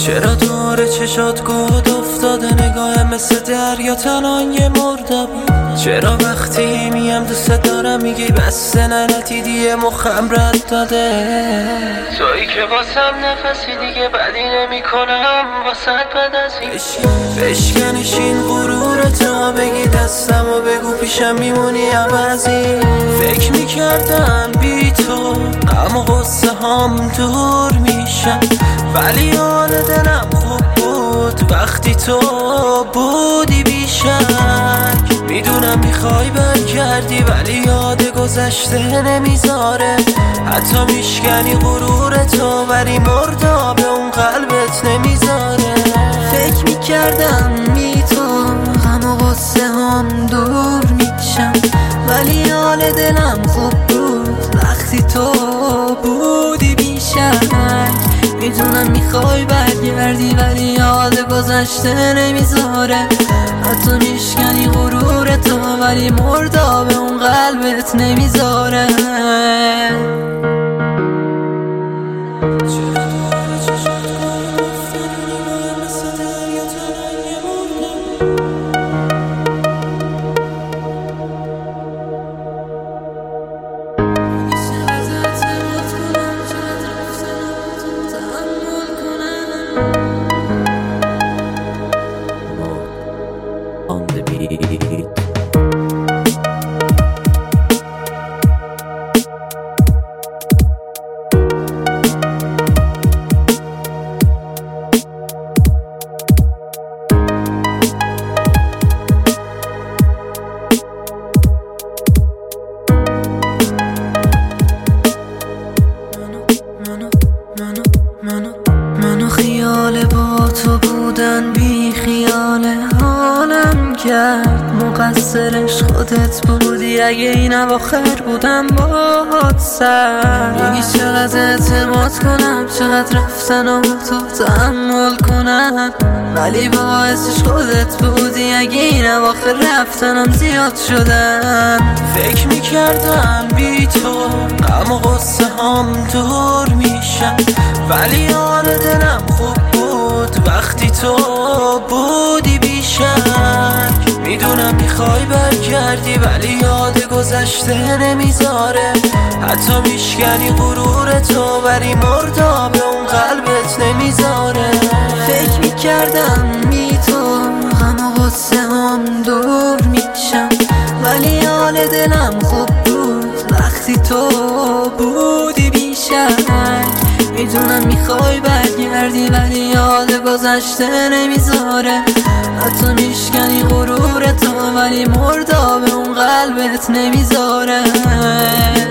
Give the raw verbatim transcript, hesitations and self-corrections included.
چرا دور چشات گود افتاده نگاه مثل دریا تنهای مردابی؟ چرا وقتی میم دوست دارم میگی بسته ننتی دیگه مخم رد داده؟ تویی که واسم نفسی دیگه بدی نمی کنم واسه بد از این بشکنش این غرور تا بگی دستم و بگو پیشم میمونی عوضی. فکر میکردم بی تو غم و غصه هم دور میشن، ولی حال دلم خوب بود وقتی تو بودی بیشک. میدونم میخوای برگردی ولی یاد گذشته نمیذاره، حتی میشکنی غرور تو ولی مرداب اون قلبت نمیذاره. فکر میکردم بی تو غم و غصه هم دور میشم، ولی حال دلم خوب بود وقتی تو بودی بیشک. میدونم میخوای برگردی ولی یاد گذشته نمیذاره، حتی میشکنی غرور تو ولی مرداب اون قلبت نمیذاره. On the beat. منو خیال با تو بودن بی خیال حالم کرد، مقصرش خودت بودی اگه این اواخر بودم باهات سر. میگی چقدر اعتماد کنم چقدر رفتن و تو تحمل کنم، ولی باعثش خودت بودی اگه این اواخر رفتنم زیاد شدن. فکر میکردم بی تو غم و غصه هم دور میشن، ولی حال دلم خوب بود وقتی تو بودی بیشک. میدونم میخوای برگردی ولی یاد گذشته نمیذاره، حتی میشکنی غرور تو ولی مرداب اون قلبت نمیذاره. فکر میکردم بی تو غم و غصه هم دور میشم، ولی حال دلم خوب بود وقتی تو بودی بیشک. میدونم میخوای برگردی ولی یاد گذشته نمیذاره، حتی میشکنی غرور تو ولی مرداب اون قلبت نمیذاره.